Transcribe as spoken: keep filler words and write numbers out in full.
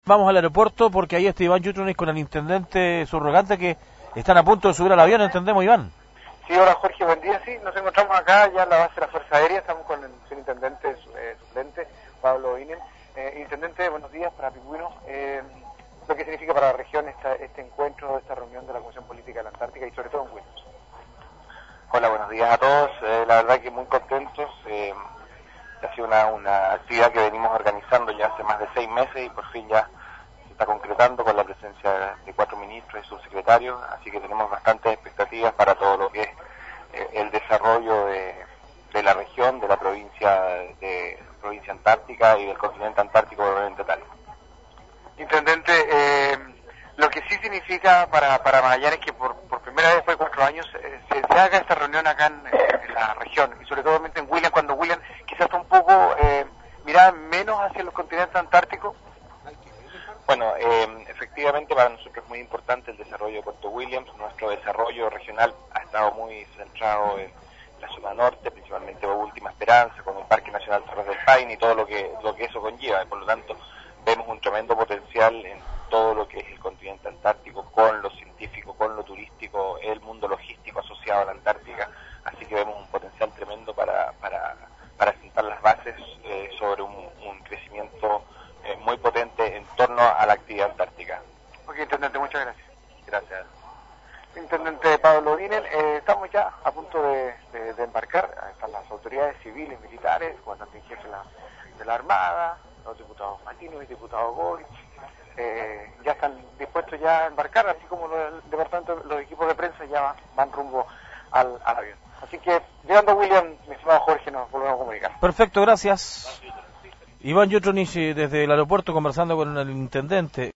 Vamos al aeropuerto porque ahí está Iván Yutrunis con el intendente subrogante que están a punto de subir al avión, ¿entendemos, Iván? Sí, hola Jorge, buen día. Sí, nos encontramos acá ya en la base de la Fuerza Aérea, estamos con el señor intendente eh, suplente, Pablo Inen. Eh, intendente, buenos días para Pingüino. Eh, lo que significa para la región esta, este encuentro, esta reunión de la Comisión Política de la Antártica y sobre todo en Williams. Hola, buenos días a todos. Eh, la verdad que muy contentos. Eh, ha sido una, una actividad que venimos organizando ya hace más de seis meses y por fin ya se está concretando con la presencia de cuatro ministros y subsecretarios, así que tenemos bastantes expectativas para todo lo que es eh, el desarrollo de, de la región, de la provincia de provincia antártica y del continente antártico probablemente tal. Intendente, eh, lo que sí significa para, para Magallanes que por, por primera vez después de cuatro años eh, se, se haga esta reunión acá en, en la región y sobre todo en Williams, cuando Williams quizás está un poco eh, mirada menos hacia los continentes antárticos. Bueno, eh, efectivamente para nosotros es muy importante el desarrollo de Puerto Williams. Nuestro desarrollo regional ha estado muy centrado en la zona norte, principalmente Última Esperanza, con el Parque Nacional Torres del Paine y todo lo que, lo que eso conlleva. Por lo tanto, vemos un tremendo potencial en todo lo que es el continente antártico, con lo científico, con lo turístico, el mundo logístico asociado a la Antártica. Así que vemos un potencial tremendo para, para, para sentar las bases eh, sobre un, un crecimiento eh, muy potente en torno a la actividad antártica. Ok, intendente, muchas gracias. Gracias. Intendente Pablo Inen, eh, estamos ya a punto de, de, de embarcar. Están las autoridades civiles, militares, comandante en jefe de la, de la Armada, los diputados Martínez y diputados Boris, eh, ya están dispuestos ya a embarcar, así como los, el departamento, los equipos de prensa ya van, van rumbo al, al avión. Así que, llegando William, mi estimado Jorge, nos volvemos a comunicar. Perfecto, gracias. Iván Yutrunis desde el aeropuerto conversando con el intendente.